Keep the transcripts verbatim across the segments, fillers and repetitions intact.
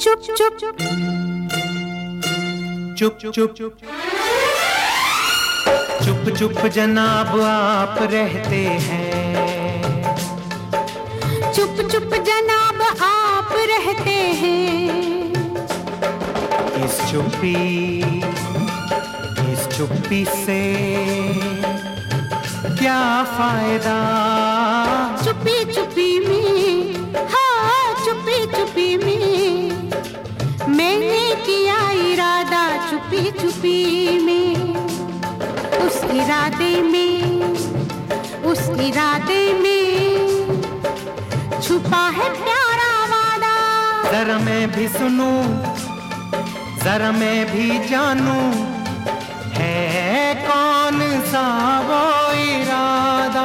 चुप चुप चुप चुप चुप चुप जनाब आप रहते हैं। चुप चुप जनाब आप रहते हैं। इस चुप्पी इस चुप्पी से क्या फायदा? चुप्पी चुप्पी में, हाँ चुप्पी चुप्पी में मैंने किया इरादा। चुप्पी चुप्पी में, उस इरादे में उस इरादे में छुपा है प्यारा वादा। जरा मैं भी सुनूं, जरा मैं भी जानूं, है कौन सा वो इरादा?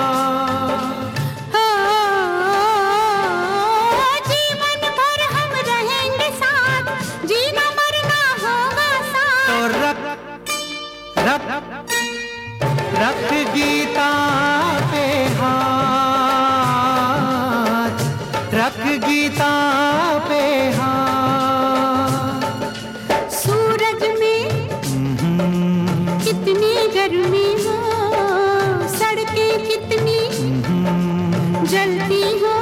जीवन भर हम रहेंगे साथ, जीना मरना होगा साथ। तो रख रख रख गीता पे हाथ, रख गीता पे हाथ। सूरज में कितनी गर्मी हो, सड़कें कितनी जलती हो,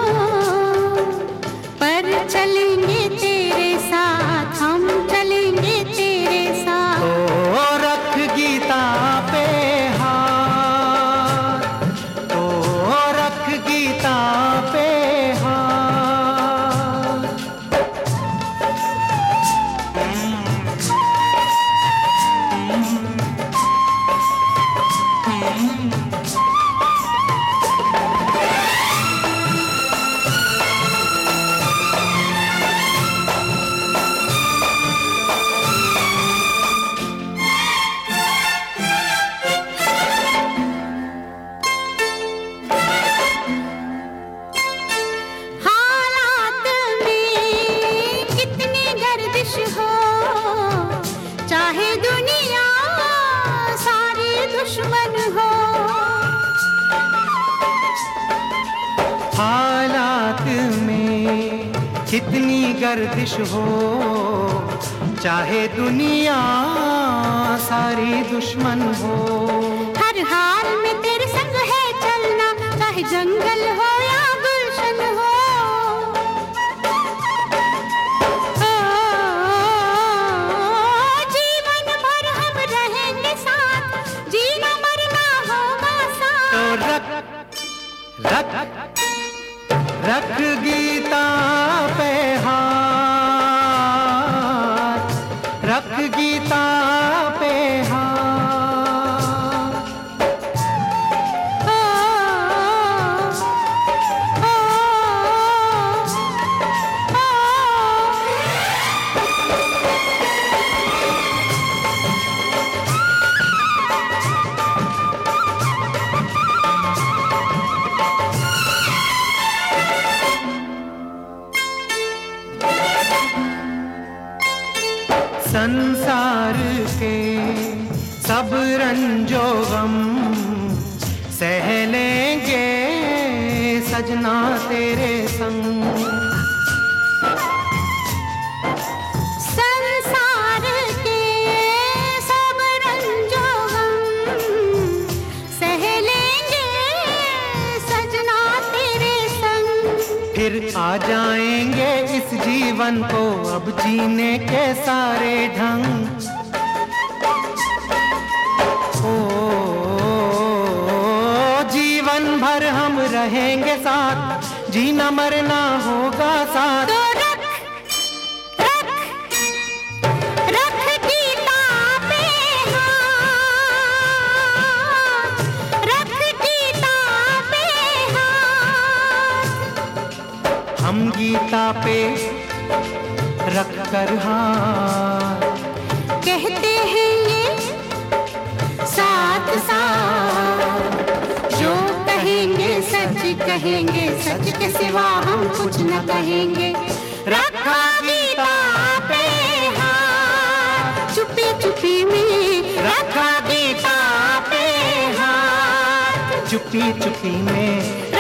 पर चलेंगे तेरे साथ, हम चलेंगे तेरे साथ। तो रख गीता पे हाथ, तो रख गीता पे हाथ। हालात में कितनी गर्दिश हो, चाहे दुनिया सारी दुश्मन हो। हालात में कितनी गर्दिश हो, चाहे दुनिया सारी दुश्मन हो। हर हाल में तेरे संग है चलना, चाहे जंगल हो या गुलशन हो। ओ, जीवन भर हम रहेंगे साथ, जीना मरना होगा साथ। तो रख रख रख गीता पे हाथ, रख गीता पे हाथ। ओ, ओ, ओ, संसार के सब रंजो गम सह लेंगे सजना तेरे संग। संसार के सब रंजो गम सह लेंगे सजना तेरे संग। फिर आ जाएंगे इस जीवन को अब जीने के सारे ढंग। ओ, जीवन भर हम रहेंगे साथ, जीना मरना होगा साथ। तो रख रख रख गीता पे हाथ, रख गीता पे हाथ। हम गीता पे रख कर हाथ कहते हैं ये साथ साथ, जो कहेंगे सच कहेंगे, सच के सिवा हम कुछ न कहेंगे। रखा गीता पे हाथ, चुप्पी चुप्पी में रखा गीता पे हाथ। चुप्पी चुप्पी में